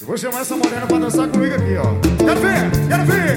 Eu vou chamar essa morena pra dançar comigo aqui, ó. Quero ver, quero ver.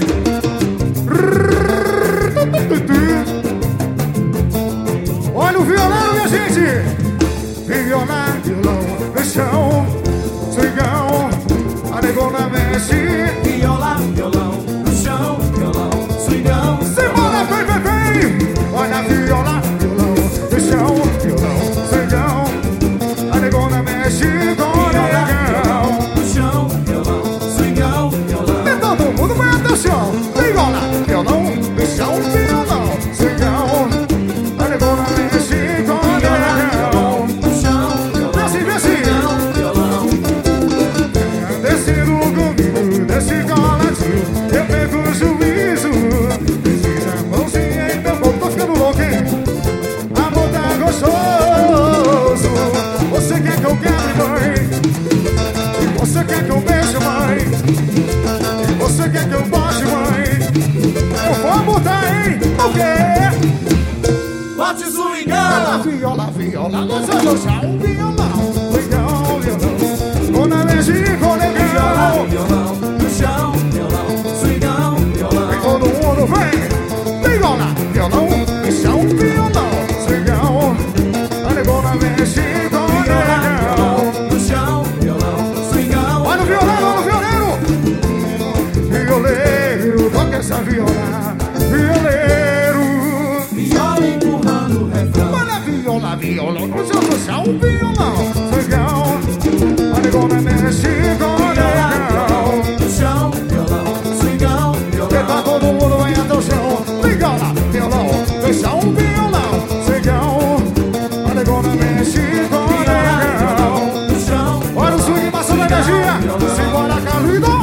Olha o violão, minha gente. Violão, violão, no chão. Swingão, a negona mexe. Violão, violão, no chão. Violão, swingão. Simbora, vem, vem, vem. Olha a viola, violão, no chão. Violão, swingão, a negona mexe com o negão. No chão, violão, swingão, violão. E todo mundo vai até o chão. Viola, violão, no chão, violão, swingão, a negona mexe com o negão. No chão, Desce, desce. violão. Desce no comigo, desce coladinho. Eu pego o juízo. Precisa mãozinha, então eu tô ficando louco, hein? Amor tá gostoso. Você quer que eu quebre, mãe? Você quer que eu beije, mãe? Você quer que eu bote, mãe? Eu vou botar, hein? O quê? Bote Viola, swingão. viola, viola, lança no chão, violão, violão, violão. Quando mexe com o negão. Violão, no chão, violão, swingão, violão. Vem todo mundo, vem! Viola, violão, bichão, violão, swingão. A negona mexe com o negão. No chão, violão, swingão. Olha o violeiro, olha o violeiro! Violeiro, toca essa viola. Violeiro! Viola empurrando o refrão. Olha a viola, viola, no chão, violão, swingão. A negona mexe com o negão. No chão, violão, swingão, Que tá violão. todo mundo vai até o chão. Viola, violão, bichão, violão, swingão. A negona mexe com o negão. No chão, Olha o swing passando energia. Simbora, Carlidão.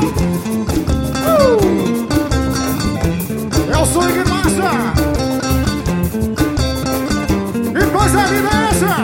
É o swing massa. E coisa linda é essa.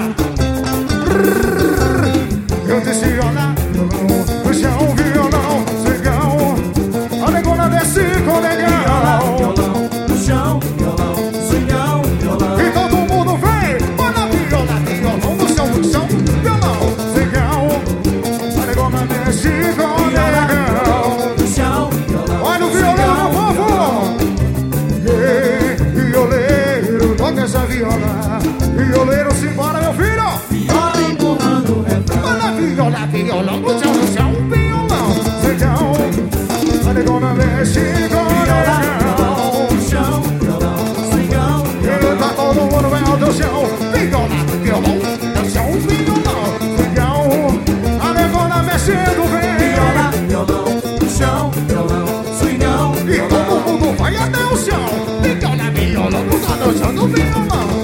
Eu disse viola, violão, no chão, violão, swingão. A negona desce com o negão. violão, no chão, violão, swingão, violão. E todo mundo vem. Olha a viola, violão, no chão, violão, swingão. A negona desce com o negão. No chão, violão. Olha o violão, meu povo! Violeiro, toca essa viola. Violeiro, simbora, meu filho! Viola empurrando o refrão. Olha a viola, violão, no chão, violão, swingão. A negona mexe com o negão. No chão, violão, swingão, E tá todo mundo bem ao teu chão. Viola, violão, no chão, violão, swingão. A negona mexendo bem. viola, violão, no chão, violão, swingão, E todo mundo vai até o chão. Viola, violão, no chão, violão.